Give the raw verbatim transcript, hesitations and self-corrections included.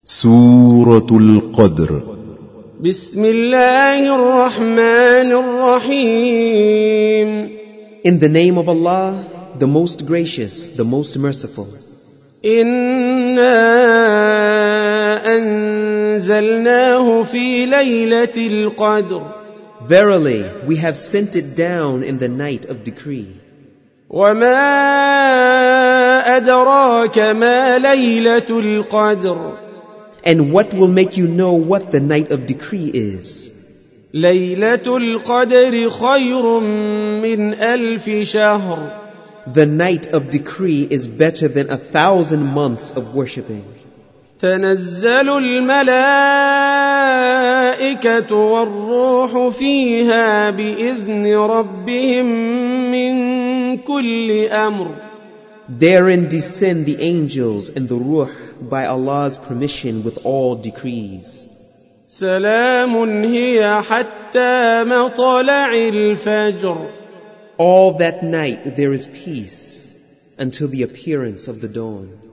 سورة القدر. بسم الله الرحمن الرحيم. In the name of Allah, the most gracious, the most merciful. إنا أنزلناه في ليلة القدر. Verily, we have sent it down in the night of decree. وما أدراك ما ليلة القدر. And what will make you know what the night of decree is? ليلة القدر خير من ألف شهر. The night of decree is better than a thousand months of worshipping. تنزل الملائكة والروح فيها بإذن ربهم من كل أمر. Therein descend the angels and the ruh by Allah's permission with all decrees. سلام هي حتى مطلع الفجر. All that night there is peace until the appearance of the dawn.